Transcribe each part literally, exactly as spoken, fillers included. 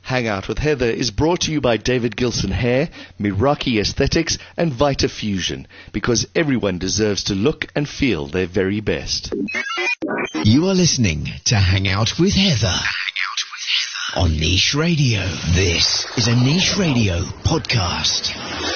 Hang Out with Heather is brought to you by David Gilson Hair, Meraki Aesthetics, and Vita Fusion, because everyone deserves to look and feel their very best. You are listening to Hang Out with Heather. Hang Out with Heather on Niche Radio. This is a Niche Radio podcast.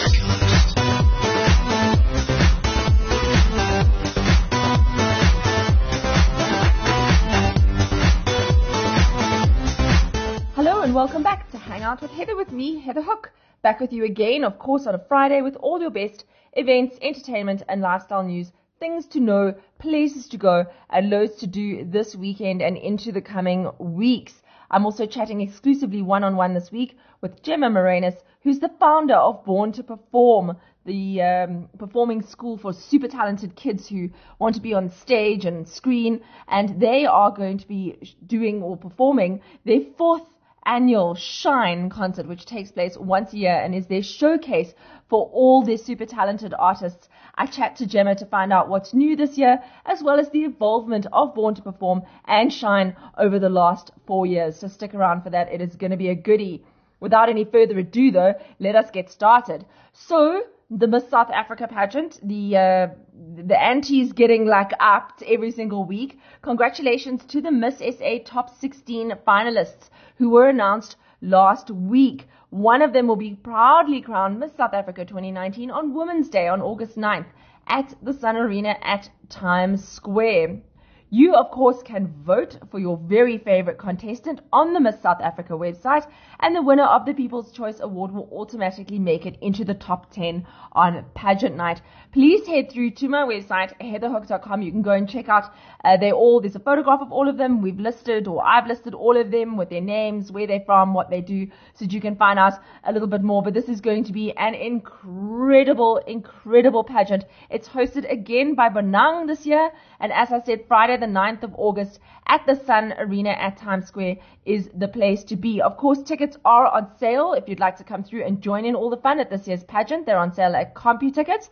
And welcome back to Hang Out with Heather with me, Heather Hook. Back with you again, of course, on a Friday with all your best events, entertainment and lifestyle news, things to know, places to go, and loads to do this weekend and into the coming weeks. I'm also chatting exclusively one-on-one this week with Gemma Morenas, who's the founder of Born to Perform, the um, performing school for super talented kids who want to be on stage and screen, and they are going to be doing or performing their fourth annual Shine concert, which takes place once a year and is their showcase for all their super talented artists. I chat to Gemma to find out what's new this year, as well as the involvement of Born to Perform and Shine over the last four years. So stick around for that. It is going to be a goodie. Without any further ado, though, let us get started. So, the Miss South Africa pageant, the uh, the ante's getting like upped every single week. Congratulations to the Miss S A Top sixteen finalists who were announced last week. One of them will be proudly crowned Miss South Africa twenty nineteen on Women's Day on August ninth at the Sun Arena at Times Square. You, of course, can vote for your very favorite contestant on the Miss South Africa website, and the winner of the People's Choice Award will automatically make it into the top ten on pageant night. Please head through to my website, heather hook dot com. You can go and check out, uh, they all, there's a photograph of all of them. We've listed, or I've listed all of them with their names, where they're from, what they do, so that you can find out a little bit more. But this is going to be an incredible, incredible pageant. It's hosted again by Bonang this year, and as I said, Friday the ninth of August at the Sun Arena at Times Square is the place to be. Of course, tickets are on sale if you'd like to come through and join in all the fun at this year's pageant. They're on sale at CompuTickets.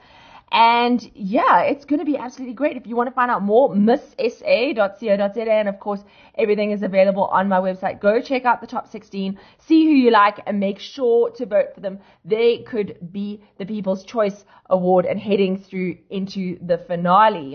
And yeah, it's going to be absolutely great. If you want to find out more, miss s a dot co dot z a, and of course, everything is available on my website. Go check out the top sixteen, see who you like, and make sure to vote for them. They could be the People's Choice Award and heading through into the finale.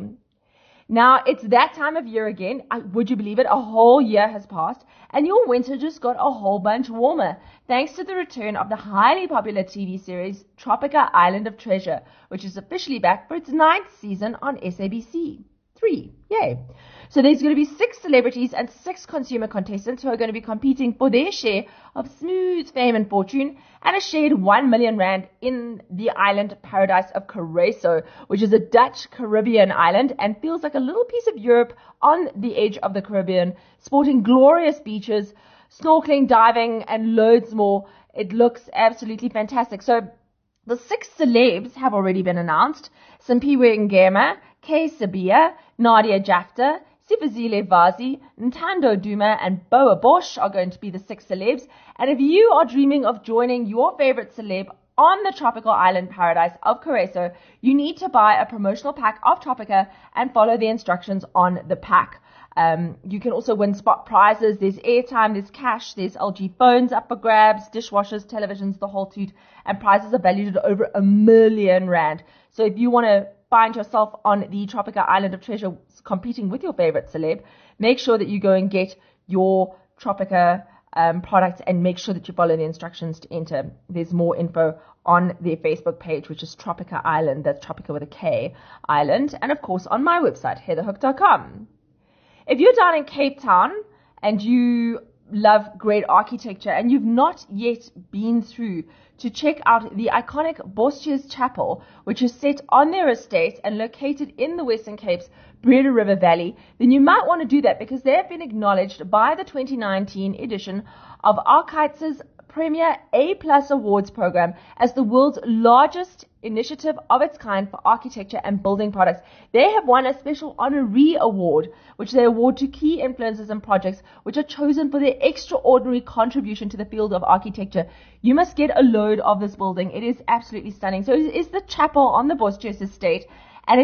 Now, it's that time of year again. I, would you believe it? A whole year has passed, and your winter just got a whole bunch warmer, thanks to the return of the highly popular T V series Tropica Island of Treasure, which is officially back for its ninth season on S A B C three. Yay. So there's going to be six celebrities and six consumer contestants who are going to be competing for their share of smooth fame and fortune and a shared one million rand in the island paradise of Curacao, which is a Dutch Caribbean island and feels like a little piece of Europe on the edge of the Caribbean, sporting glorious beaches, snorkeling, diving, and loads more. It looks absolutely fantastic. So the six celebs have already been announced. Simpiwe Ngema, Kay Sabia, Nadia Jafta, Sifazile Vazi, Ntando Duma, and Boa Bosch are going to be the six celebs. And if you are dreaming of joining your favorite celeb on the tropical island paradise of Curacao, you need to buy a promotional pack of Tropica and follow the instructions on the pack. Um, you can also win spot prizes. There's airtime, there's cash, there's L G phones up for grabs, dishwashers, televisions, the whole toot, and prizes are valued at over a million rand. So if you want to find yourself on the Tropica Island of Treasure competing with your favorite celeb, make sure that you go and get your Tropica um, products and make sure that you follow the instructions to enter. There's more info on their Facebook page, which is Tropica Island. That's Tropica with a K, Island. And of course on my website, heather hook dot com. If you're down in Cape Town and you love great architecture and you've not yet been through to check out the iconic Bosjes Chapel, which is set on their estate and located in the Western Cape's Breda River Valley, then you might want to do that because they have been acknowledged by the twenty nineteen edition of Archites' Premier A-plus Awards program as the world's largest initiative of its kind for architecture and building products. They have won a special honoree award, which they award to key influencers and projects which are chosen for their extraordinary contribution to the field of architecture. You must get a load of this building. It is absolutely stunning. So it is the chapel on the Bosjes estate, and it is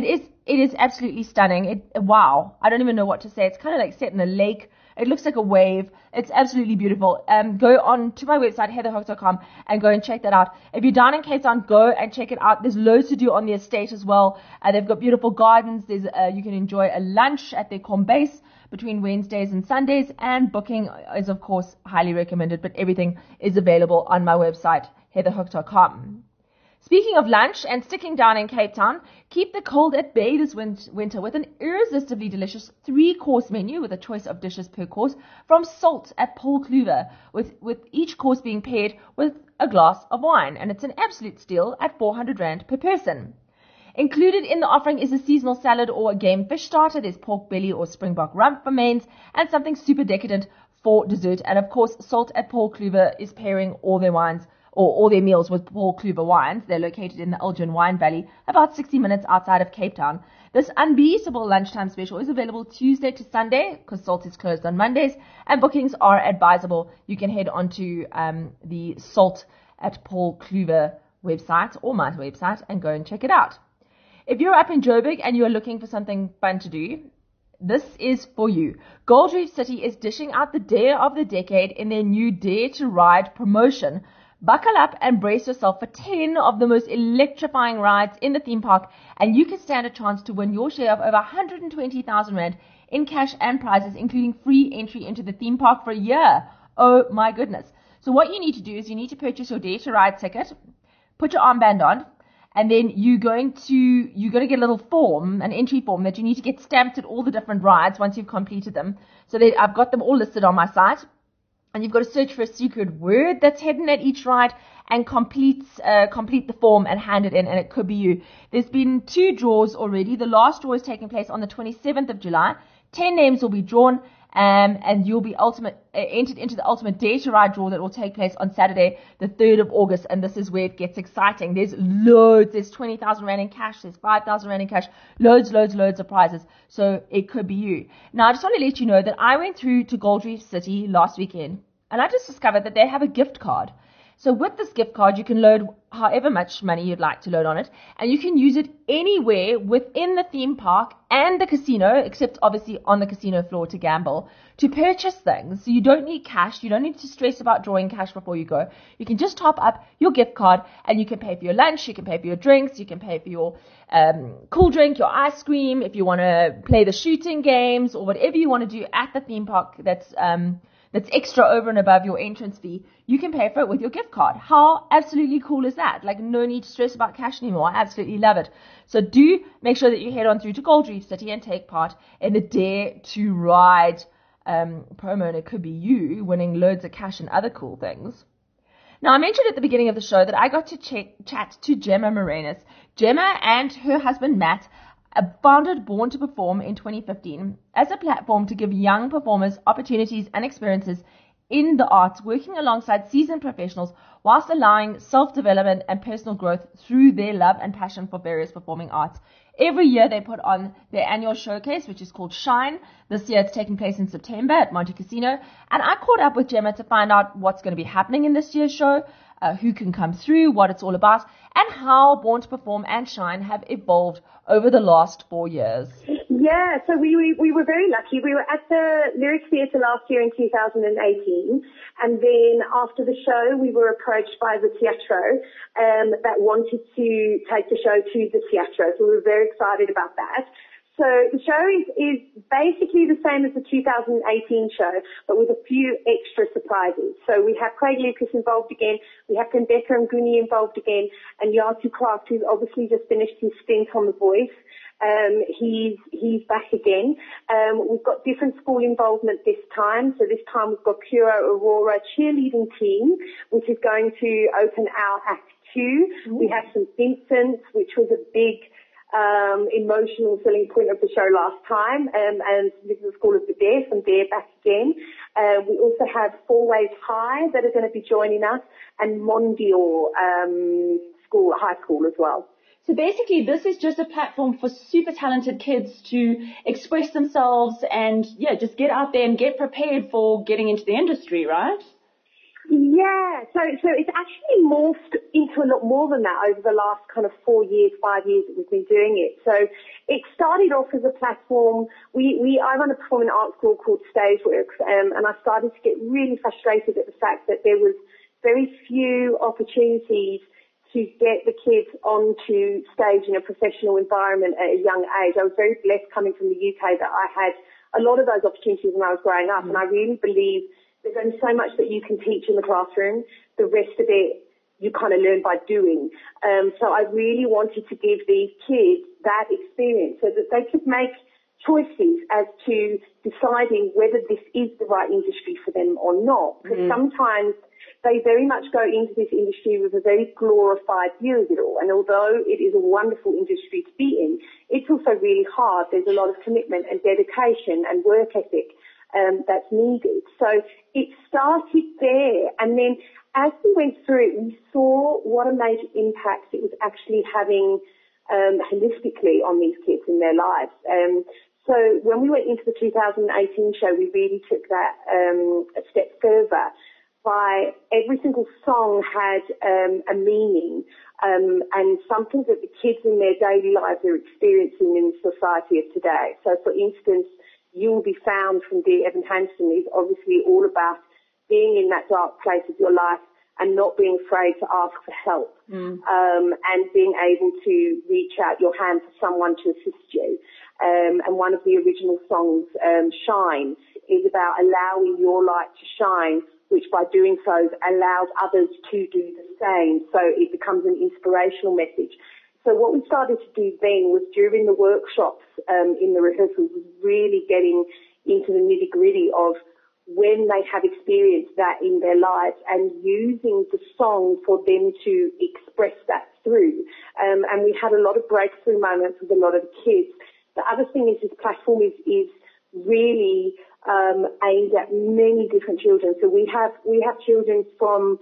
it is absolutely stunning. It, wow. I don't even know what to say. It's kind of like set in a lake. It looks like a wave. It's absolutely beautiful. Um, go on to my website, heather hook dot com, and go and check that out. If you're down in Cape Town, go and check it out. There's loads to do on the estate as well. Uh, they've got beautiful gardens. There's uh, you can enjoy a lunch at their Combase between Wednesdays and Sundays, and booking is, of course, highly recommended, but everything is available on my website, heather hook dot com. Speaking of lunch and sticking down in Cape Town, keep the cold at bay this winter with an irresistibly delicious three-course menu with a choice of dishes per course from Salt at Paul Kluwer, with, with each course being paired with a glass of wine, and it's an absolute steal at four hundred rand per person. Included in the offering is a seasonal salad or a game fish starter. There's pork belly or springbok rump for mains, and something super decadent for dessert. And of course, Salt at Paul Kluwer is pairing all their wines or all their meals with Paul Kluwer wines. They're located in the Elgin Wine Valley, about sixty minutes outside of Cape Town. This unbeatable lunchtime special is available Tuesday to Sunday, because Salt is closed on Mondays, and bookings are advisable. You can head on to um, the Salt at Paul Kluwer website or my website and go and check it out. If you're up in Joburg and you're looking for something fun to do, this is for you. Gold Reef City is dishing out the Dare of the Decade in their new Dare to Ride promotion. Buckle up and brace yourself for ten of the most electrifying rides in the theme park, and you can stand a chance to win your share of over one hundred twenty thousand rand in cash and prizes, including free entry into the theme park for a year. Oh my goodness. So what you need to do is you need to purchase your Dare to Ride ticket, put your armband on, and then you're going to, you're going to get a little form, an entry form that you need to get stamped at all the different rides once you've completed them. So they, I've got them all listed on my site. And you've got to search for a secret word that's hidden at each ride and complete, uh, complete the form and hand it in, and it could be you. There's been two draws already. The last draw is taking place on the twenty-seventh of July. Ten names will be drawn. Um, and you'll be ultimate, uh, entered into the ultimate Dare to Ride draw that will take place on Saturday, the third of August. And this is where it gets exciting. There's loads. There's twenty thousand rand in cash. There's five thousand rand in cash. Loads, loads, loads of prizes. So it could be you. Now, I just want to let you know that I went through to Gold Reef City last weekend, and I just discovered that they have a gift card. So with this gift card, you can load however much money you'd like to load on it, and you can use it anywhere within the theme park and the casino, except obviously on the casino floor to gamble, to purchase things. So you don't need cash. You don't need to stress about drawing cash before you go. You can just top up your gift card, and you can pay for your lunch, you can pay for your drinks, you can pay for your um, cool drink, your ice cream, if you want to play the shooting games or whatever you want to do at the theme park that's um that's extra over and above your entrance fee, you can pay for it with your gift card. How absolutely cool is that? Like, no need to stress about cash anymore. I absolutely love it. So do make sure that you head on through to Gold Reef City and take part in the Dare to Ride um, promo, and it could be you winning loads of cash and other cool things. Now, I mentioned at the beginning of the show that I got to ch- chat to Gemma Morenas. Gemma and her husband, Matt, founded Born to Perform in twenty fifteen as a platform to give young performers opportunities and experiences in the arts, working alongside seasoned professionals whilst allowing self-development and personal growth through their love and passion for various performing arts. Every year they put on their annual showcase, which is called Shine. This year it's taking place in September at Monte Casino. And I caught up with Gemma to find out what's going to be happening in this year's show, uh, who can come through, what it's all about, and how Born to Perform and Shine have evolved over the last four years. Yeah, so we, we we were very lucky. We were at the Lyric Theatre last year in two thousand eighteen, and then after the show, we were approached by the Teatro um, that wanted to take the show to the Teatro, so we were very excited about that. So the show is, is basically the same as the two thousand eighteen show, but with a few extra surprises. So we have Craig Lucas involved again, we have Rebecca and Guni involved again, and Yatu Clark, who's obviously just finished his stint on The Voice. Um, he's, he's back again. Um, we've got different school involvement this time. So this time we've got Kura Aurora cheerleading team, which is going to open our act two. Mm-hmm. We have Saint Vincent's, which was a big, um, emotional selling point of the show last time. Um, and this is the School of the Deaf, and they're back again. Uh, we also have Four Ways High that are going to be joining us, and Mondial, um, school, high school as well. So basically, this is just a platform for super talented kids to express themselves and, yeah, just get out there and get prepared for getting into the industry, right? Yeah, so so it's actually morphed into a lot more than that over the last kind of four years, five years that we've been doing it. So it started off as a platform. We, we I run a performing arts school called Stageworks, um, and I started to get really frustrated at the fact that there was very few opportunities to get the kids onto stage in a professional environment at a young age. I was very blessed coming from the U K that I had a lot of those opportunities when I was growing up, mm. and I really believe there's only so much that you can teach in the classroom. The rest of it you kind of learn by doing. Um, so I really wanted to give these kids that experience so that they could make choices as to deciding whether this is the right industry for them or not. Because mm. sometimes they very much go into this industry with a very glorified view of it all. And although it is a wonderful industry to be in, it's also really hard. There's a lot of commitment and dedication and work ethic um, that's needed. So it started there. And then as we went through it, we saw what a major impact it was actually having um, holistically on these kids in their lives. Um, so when we went into the two thousand eighteen show, we really took that um, a step further. By every single song had um, a meaning um, and something that the kids in their daily lives are experiencing in the society of today. So, for instance, You Will Be Found from Dear Evan Hansen is obviously all about being in that dark place of your life and not being afraid to ask for help mm. um, and being able to reach out your hand for someone to assist you. Um, and one of the original songs, um, Shine, is about allowing your light to shine, which by doing so allows others to do the same. So it becomes an inspirational message. So what we started to do then was during the workshops um, in the rehearsals was really getting into the nitty-gritty of when they have experienced that in their lives and using the song for them to express that through. Um, and we had a lot of breakthrough moments with a lot of kids. The other thing is this platform is, is really um, aimed at many different children. So we have we have children from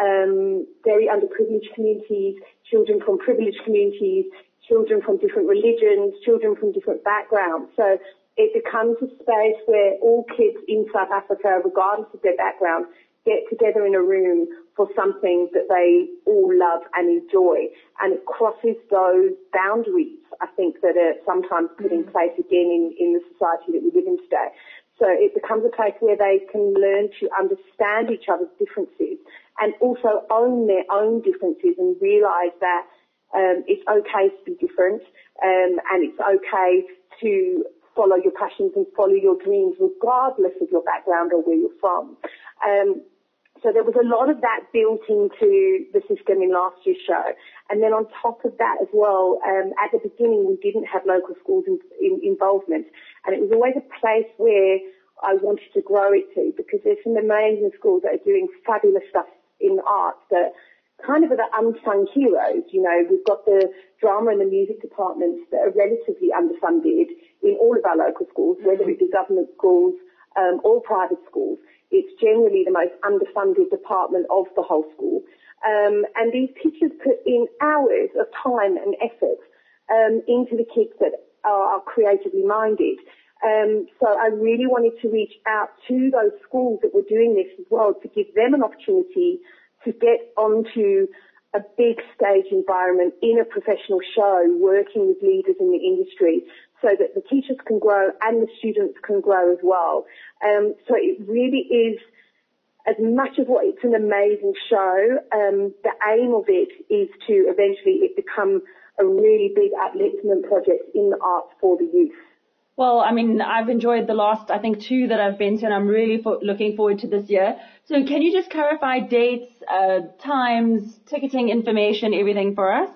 um, very underprivileged communities, children from privileged communities, children from different religions, children from different backgrounds. So it becomes a space where all kids in South Africa, regardless of their background, get together in a room for something that they all love and enjoy. And it crosses those boundaries, I think, that are sometimes put in place again in, in the society that we live in today. So it becomes a place where they can learn to understand each other's differences and also own their own differences and realise that um, it's okay to be different um, and it's okay to follow your passions and follow your dreams regardless of your background or where you're from. Um, so there was a lot of that built into the system in last year's show. And then on top of that as well, um, at the beginning we didn't have local schools in, in, involvement. And it was always a place where I wanted to grow it to because there's some amazing schools that are doing fabulous stuff in the arts that kind of are the unsung heroes. You know, we've got the drama and the music departments that are relatively underfunded in all of our local schools, whether it be government schools um, or private schools. It's generally the most underfunded department of the whole school. Um, and these teachers put in hours of time and effort um, into the kids that are, are creatively minded. Um, so I really wanted to reach out to those schools that were doing this as well to give them an opportunity to get onto a big stage environment in a professional show, working with leaders in the industry so that the teachers can grow and the students can grow as well. Um, so it really is, as much as what it's an amazing show, um, the aim of it is to eventually it become a really big upliftment project in the arts for the youth. Well, I mean, I've enjoyed the last, I think, two that I've been to, and I'm really for, looking forward to this year. So can you just clarify dates, uh, times, ticketing information, everything for us?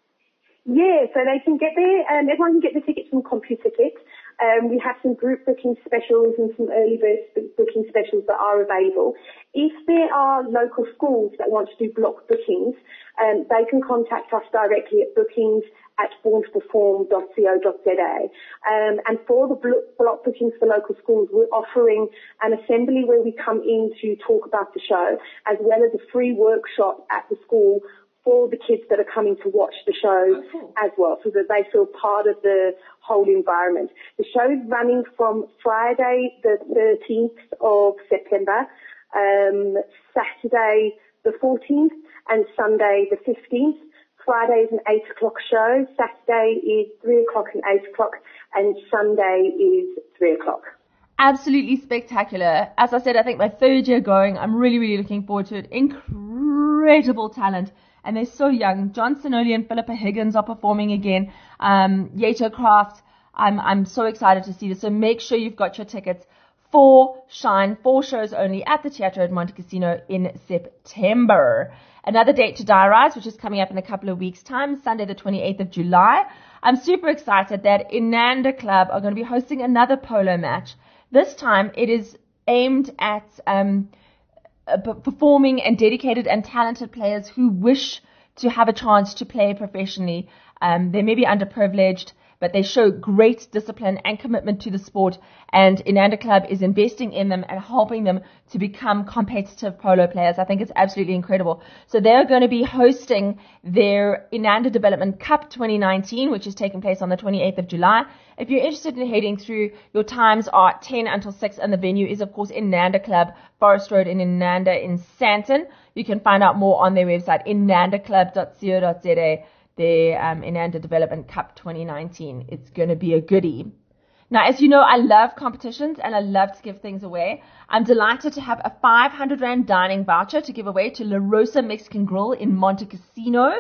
Yeah, so they can get there, and um, everyone can get the tickets from CompuTicket. Um, we have some group booking specials and some early bird booking specials that are available. If there are local schools that want to do block bookings, um, they can contact us directly at bookings at born to perform dot co dot za. Um, and for the block bookings for local schools, we're offering an assembly where we come in to talk about the show, as well as a free workshop at the school for the kids that are coming to watch the show oh, cool. as well, so that they feel part of the whole environment. The show is running from Friday the thirteenth of September um, Saturday the fourteenth and Sunday the fifteenth. Friday is an eight o'clock show, Saturday is three o'clock and eight o'clock, and Sunday is three o'clock. Absolutely spectacular. As I said, I think my third year going, I'm really, really looking forward to it. Incredible talent. And they're so young. John Sinoli and Philippa Higgins are performing again. Um, Yato Kraft. I'm, I'm so excited to see this. So make sure you've got your tickets for Shine, four shows only at the Teatro at Monte Cassino in September. Another date to diarize, which is coming up in a couple of weeks' time, Sunday the twenty-eighth of July. I'm super excited that Inanda Club are going to be hosting another polo match. This time it is aimed at um, uh, performing and dedicated and talented players who wish to have a chance to play professionally. Um, they may be underprivileged, but they show great discipline and commitment to the sport, and Inanda Club is investing in them and helping them to become competitive polo players. I think it's absolutely incredible. So they're going to be hosting their Inanda Development Cup twenty nineteen, which is taking place on the twenty-eighth of July. If you're interested in heading through, your times are ten until six, and the venue is, of course, Inanda Club, Forest Road in Inanda in Sandton. You can find out more on their website, inanda club dot co dot za. The um, Inanda Development Cup twenty nineteen. It's going to be a goodie. Now, as you know, I love competitions and I love to give things away. I'm delighted to have a five hundred rand dining voucher to give away to La Rosa Mexican Grill in Monte Cassino.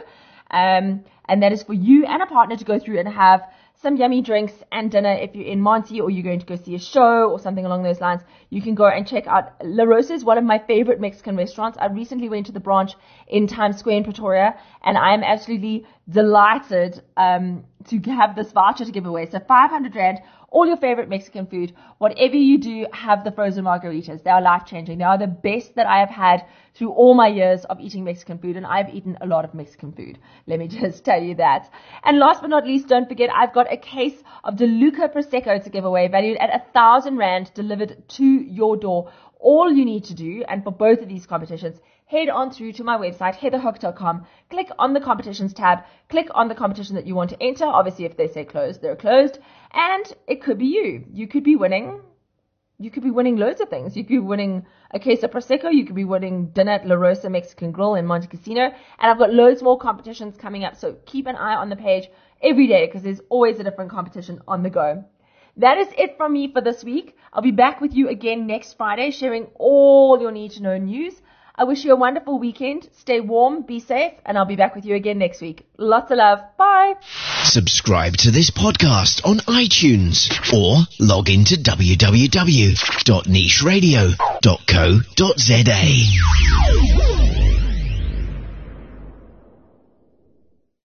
Um, and that is for you and a partner to go through and have some yummy drinks and dinner. If you're in Monte or you're going to go see a show or something along those lines, you can go and check out La Rosa. Is one of my favorite Mexican restaurants. I recently went to the branch in Times Square in Pretoria, and I am absolutely delighted um, to have this voucher to give away. So five hundred rand, all your favorite Mexican food. Whatever you do, have the frozen margaritas. They are life-changing. They are the best that I have had through all my years of eating Mexican food, and I've eaten a lot of Mexican food. Let me just tell you that. And last but not least, don't forget, I've got a case of DeLuca Prosecco to give away, valued at a thousand rand, delivered to your door. All you need to do, and for both of these competitions, head on through to my website, heather hook dot com, click on the competitions tab, click on the competition that you want to enter. Obviously, if they say closed, they're closed, and it could be you. You could be winning. You could be winning loads of things. You could be winning a case of Prosecco. You could be winning dinner at La Rosa Mexican Grill in Monte Cassino. And I've got loads more competitions coming up, so keep an eye on the page every day because there's always a different competition on the go. That is it from me for this week. I'll be back with you again next Friday, sharing all your need to know news. I wish you a wonderful weekend. Stay warm, be safe, and I'll be back with you again next week. Lots of love. Bye. Subscribe to this podcast on iTunes or log into w w w dot niche radio dot co dot za.